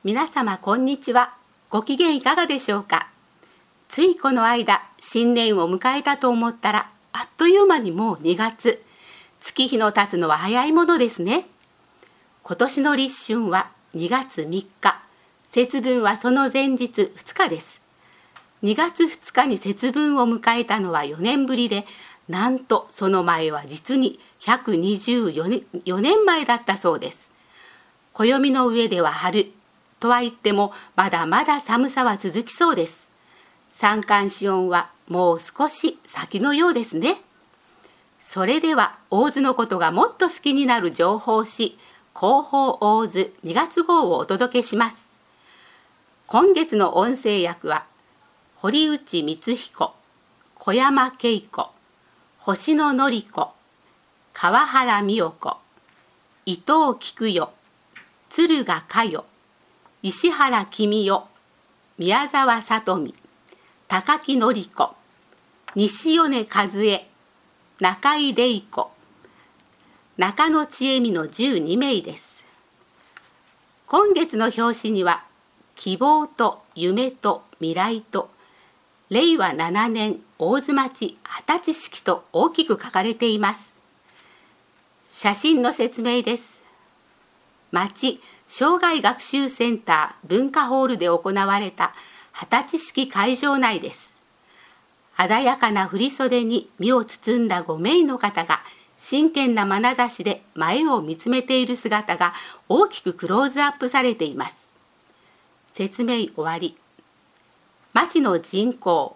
皆様こんにちは。ご機嫌いかがでしょうか。ついこの間、新年を迎えたと思ったら、あっという間にもう2月。月日の経つのは早いものですね。今年の立春は2月3日。節分はその前日2日です。2月2日に節分を迎えたのは4年ぶりで、なんとその前は実に124年前だったそうです。暦の上では春。とは言ってもまだまだ寒さは続きそうです。三寒四温はもう少し先のようですね。それでは大津のことがもっと好きになる情報誌広報大津2月号をお届けします。今月の音声訳は堀内光彦、小山恵子、星野典子、川原美代子、伊藤菊代、敦賀佳代、石原公代、宮沢里美、高木典子、西米和恵、中井玲子、中野千恵美の12名です。今月の表紙には希望と夢と未来と令和7年大津町二十歳式と大きく書かれています。写真の説明です。町障害学習センター文化ホールで行われた二十歳式会場内です。鮮やかな振袖に身を包んだ5名の方が真剣な眼差しで前を見つめている姿が大きくクローズアップされています。説明終わり。町の人口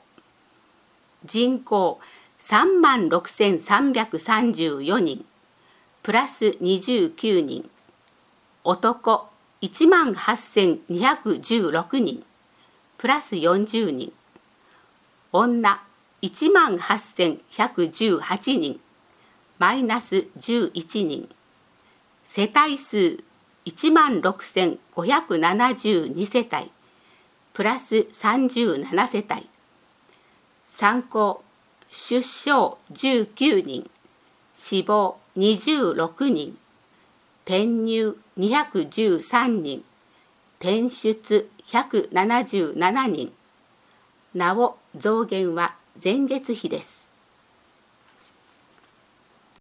36,334人プラス29人、男18,216人プラス40人、女18,118人マイナス11人、世帯数16,572世帯プラス37世帯、参考出生19人、死亡26人、転入213人、転出177人。なお増減は前月比です。